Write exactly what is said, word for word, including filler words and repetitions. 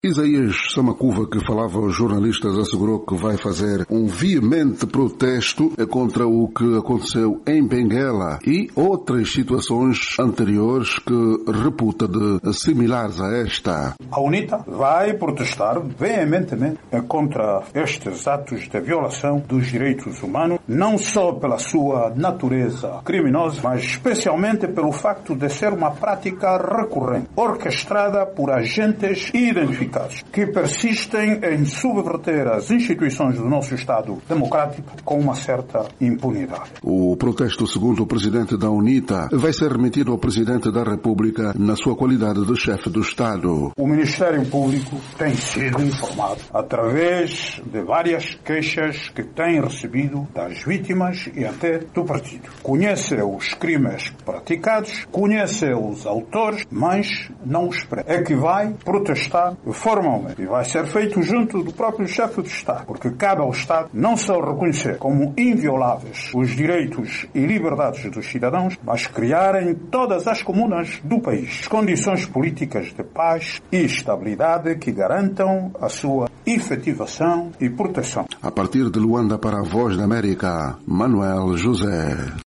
Isaías Samacuva, que falava aos jornalistas, assegurou que vai fazer um veemente protesto contra o que aconteceu em Benguela e outras situações anteriores que reputa de similares a esta. A UNITA vai protestar veementemente contra estes atos de violação dos direitos humanos, não só pela sua natureza criminosa, mas especialmente pelo facto de ser uma prática recorrente, orquestrada por agentes identificados, que persistem em subverter as instituições do nosso Estado democrático com uma certa impunidade. O protesto, segundo o presidente da UNITA, vai ser remetido ao presidente da República na sua qualidade de chefe do Estado. O Ministério Público tem sido informado através de várias queixas que tem recebido das vítimas e até do partido. Conhece os crimes praticados, conhece os autores, mas não os prende. É que vai protestar formalmente e vai ser feito junto do próprio chefe do Estado, porque cabe ao Estado não só reconhecer como invioláveis os direitos e liberdades dos cidadãos, mas criar em todas as comunas do país condições políticas de paz e estabilidade que garantam a sua efetivação e proteção. A partir de Luanda para a Voz da América, Manuel José.